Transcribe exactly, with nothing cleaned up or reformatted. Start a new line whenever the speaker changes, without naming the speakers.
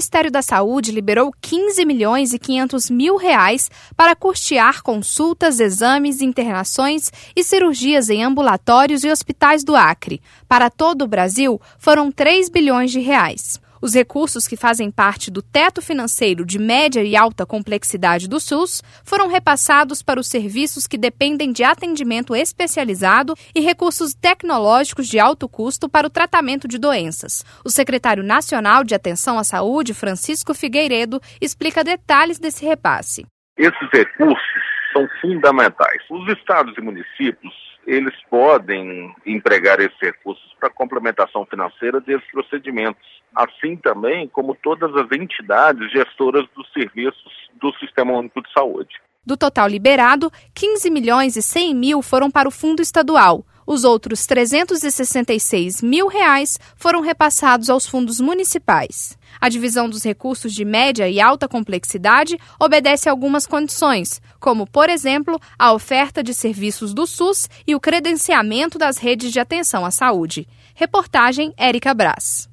Ministério da Saúde liberou quinze milhões e quinhentos mil reais para custear consultas, exames, internações e cirurgias em ambulatórios e hospitais do Acre. Para todo o Brasil, foram três bilhões de reais. Os recursos que fazem parte do teto financeiro de média e alta complexidade do SUS foram repassados para os serviços que dependem de atendimento especializado e recursos tecnológicos de alto custo para o tratamento de doenças. O secretário nacional de Atenção à Saúde, Francisco Figueiredo, explica detalhes desse repasse.
Esses recursos são fundamentais. Os estados e municípios, eles podem empregar esses recursos para complementação financeira desses procedimentos, assim também como todas as entidades gestoras dos serviços do Sistema Único de Saúde.
Do total liberado, quinze milhões e cem mil foram para o fundo estadual. Os outros trezentos e sessenta e seis mil reais foram repassados aos fundos municipais. A divisão dos recursos de média e alta complexidade obedece a algumas condições, como, por exemplo, a oferta de serviços do SUS e o credenciamento das redes de atenção à saúde. Reportagem Érica Brás.